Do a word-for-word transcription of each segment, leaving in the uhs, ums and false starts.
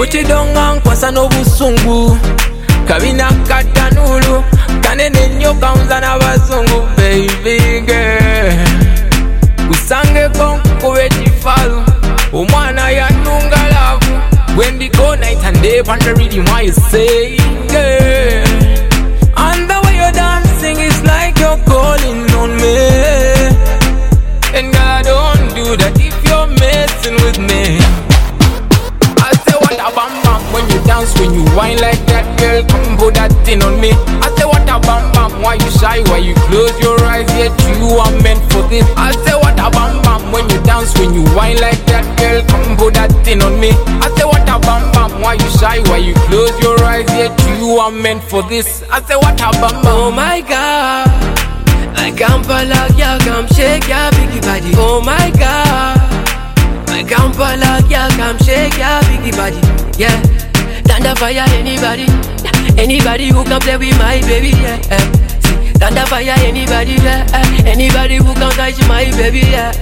Buchidonga nkwasa n'obusungu kabina katanulu kanene nnyo kaunza n'abazungu baby girl kusangeko nkube kifalu omwana yanunga lavu wendiko night and day on the rhythm why you say girl and the way you're dancing is like you're calling on me and girl I don't do that if you're messing with me. I say what a bam bam when you dance, when you whine like that, girl, come put that thing on me. I say what a bam bam, why you shy, why you close your eyes, yet you are meant for this. I say what a bam bam when you dance, when you whine like that, girl, come put that thing on me. I say what a bam bam, why you shy, why you close your eyes, yet you are meant for this. I say what a bam bam. Oh my God, I can't like ya, come shake ya biggie body. Oh my God, I can't like ya, come shake ya biggie body. Yeah, thunder fire anybody, anybody who can play with my baby. Yeah, see, thunder fire anybody, yeah, anybody who can touch my baby. Yeah,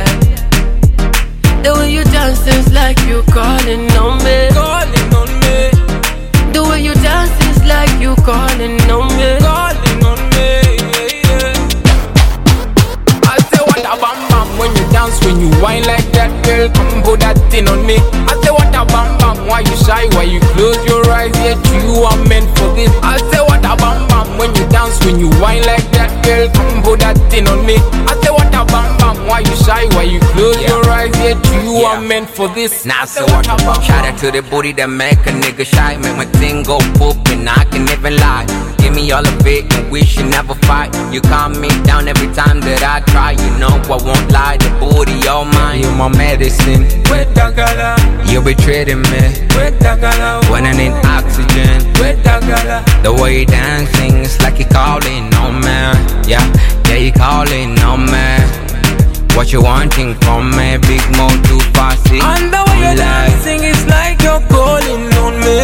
the way you dance is like you calling on me, Calling on me, the way you dance is like you calling on me, calling on me, yeah, yeah. I say what a bam bam when you dance, when you whine like that, girl, come put that thing on me. I say what a bam bam, why you shy, why you close your eyes, yet you are meant for this. I say what a bam bam when you dance, when you whine like that, girl, come put that thing on me. I say what a bam bam, why you shy, why you close yeah. your eyes, yet you yeah. are meant for this. Now so what a bam. Shout out to the booty that make a nigga shy, make my thing go poop and I can never lie. Give me all of it and we should never fight. You calm me down every time that I try. You know I won't lie, the booty all mine. You my medicine. With the gala, you be treating me. with the gala, When I need oxygen, with the gala. the way you dancing is like you calling on me. Yeah, yeah, you calling on me. What you wanting from me? Big Mo too fast. And the way you're dancing is like you're calling on me.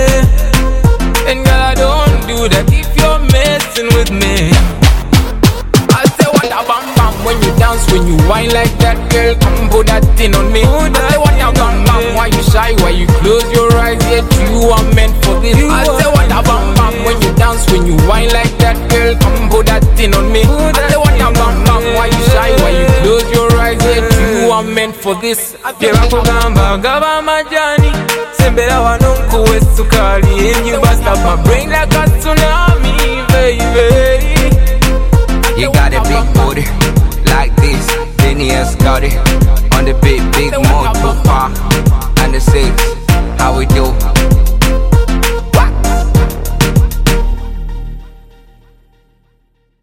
And girl, I don't do that if you're messing with me. I say what a bam bam when you dance, when you whine like that, girl, come put that thing on me. I say what a bam bam, why you shy, why you close your eyes, yet you are meant for this. I say what a bam bam when you dance, when you whine like that, girl, come put that thing on me. I say what a bam bam, why you shy, why you close your eyes, yet you are meant for this. Yebakugamba gaba majani sembera wano nkuwe sukali and you bust up my brain like a tsunami, baby. You got a big booty like this, then he has got it on the big, big Mo too far. And the six, how we do?